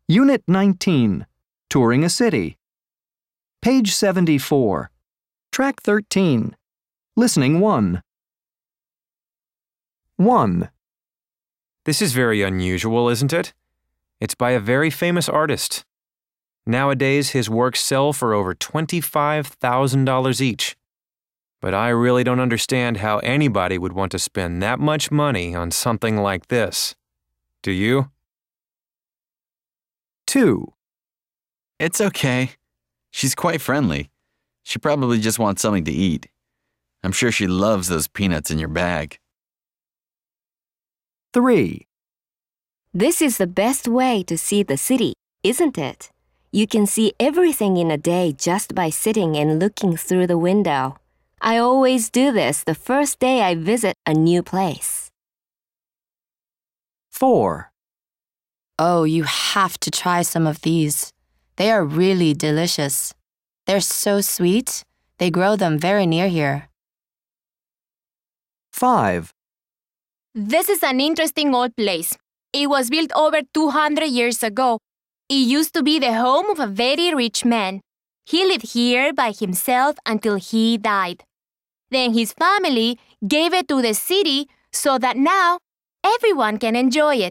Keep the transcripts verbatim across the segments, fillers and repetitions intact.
Unit nineteen, Touring a City. Page seventy-four. Track thirteen. Listening one. one. This is very unusual, isn't it? It's by a very famous artist. Nowadays, his works sell for over twenty-five thousand dollars each. But I really don't understand how anybody would want to spend that much money on something like this. Do you? two. It's okay. She's quite friendly. She probably just wants something to eat. I'm sure she loves those peanuts in your bag. three. This is the best way to see the city, isn't it? You can see everything in a day just by sitting and looking through the window. I always do this the first day I visit a new place. four. Oh, you have to try some of these. They are really delicious. They're so sweet. They grow them very near here. five. This is an interesting old place. It was built over two hundred years ago. It used to be the home of a very rich man. He lived here by himself until he died. Then his family gave it to the city so that now everyone can enjoy it.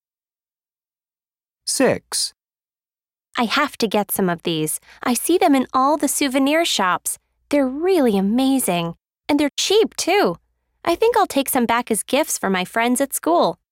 six. I have to get some of these. I see them in all the souvenir shops. They're really amazing. And they're cheap, too. I think I'll take some back as gifts for my friends at school.